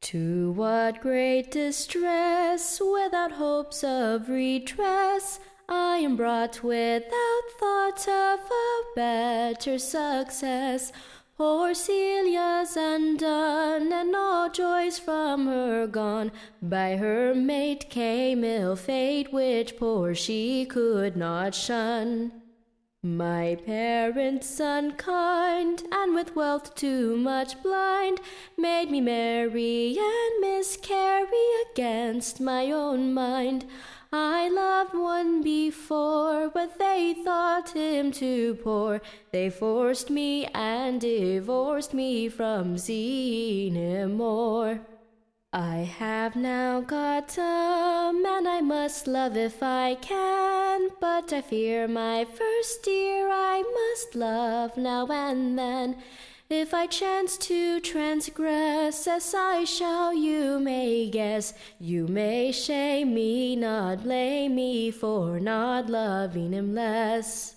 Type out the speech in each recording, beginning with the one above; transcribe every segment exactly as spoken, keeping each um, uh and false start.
To what great distress, without hopes of redress, I am brought without thought of a better success. Poor Celia's undone, and all joys from her gone. By her mate came ill fate, which poor she could not shun. My parents unkind, and with wealth too much blind, made me marry and miscarry against my own mind. I loved one before, but they thought him too poor. They forced me and divorced me from seeing him more. I have now got a man I must love if I can, but I fear my first dear I must love now and then. If I chance to transgress, as I shall, you may guess, you may shame me, not blame me for not loving him less.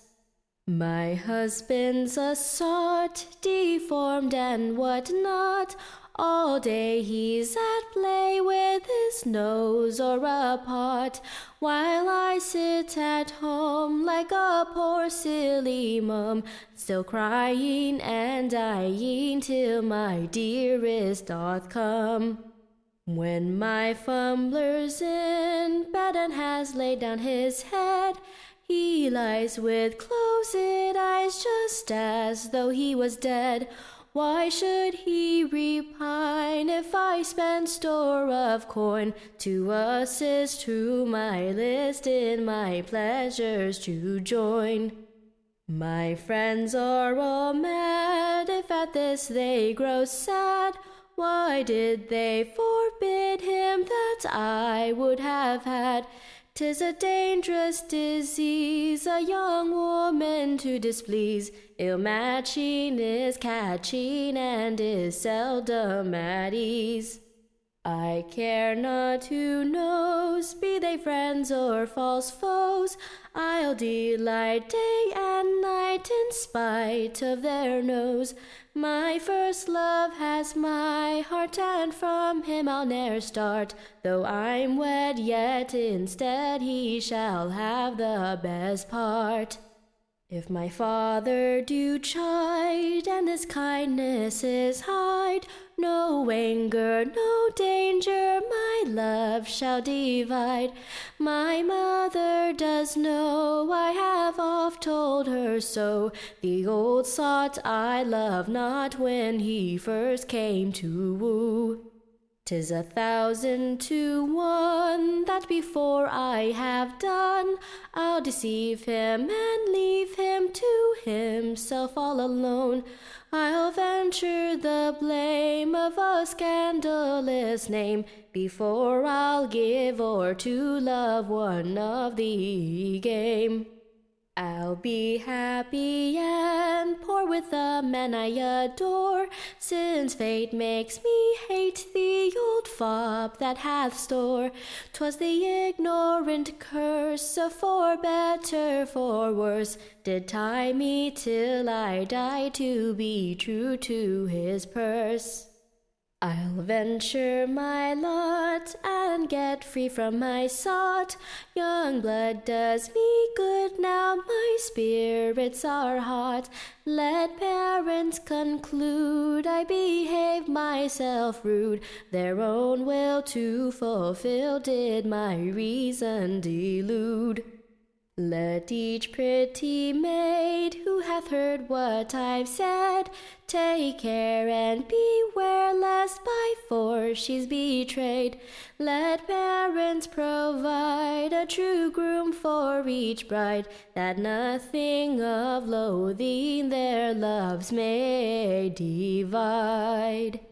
My husband's a sot, deformed and what not. All day he's at play with his nose or a pot, while I sit at home like a poor silly mum, still crying and dying till my dearest doth come. When my fumbler's in bed and has laid down his head, he lies with closed eyes just as though he was dead. Why should he repine if I spend store of coin to assist to my list in my pleasures to join? My friends are all mad if at this they grow sad. Why did they forbid him that I would have had? 'Tis a dangerous disease, a young woman to displease. Ill matching is catching and is seldom at ease. I care not who knows, be they friends or false foes. I'll delight day and night in spite of their nose. My first love has my heart, and from him I'll ne'er start. Though I'm wed, yet instead he shall have the best part. If my father do chide, and his kindness is hide, no anger, no danger, my love shall divide. My mother does know, I have oft told her so. The old sot I love not when he first came to woo. 'Tis a thousand to one that before I have done, I'll deceive him and leave him to himself all alone. I'll venture the blame of a scandalous name before I'll give o'er to love one of the game. I'll be happy and poor with the man I adore, since fate makes me hate the old fop that hath store. 'Twas the ignorant curse, for better, for worse, did tie me till I died to be true to his purse. I'll venture my lot and get free from my sot. Young blood does me good now, my spirits are hot. Let parents conclude I behave myself rude. Their own will to fulfill did my reason delude. Let each pretty maid who hath heard what I've said take care and beware lest by force she's betrayed. Let parents provide a true groom for each bride, that nothing of loathing their loves may divide.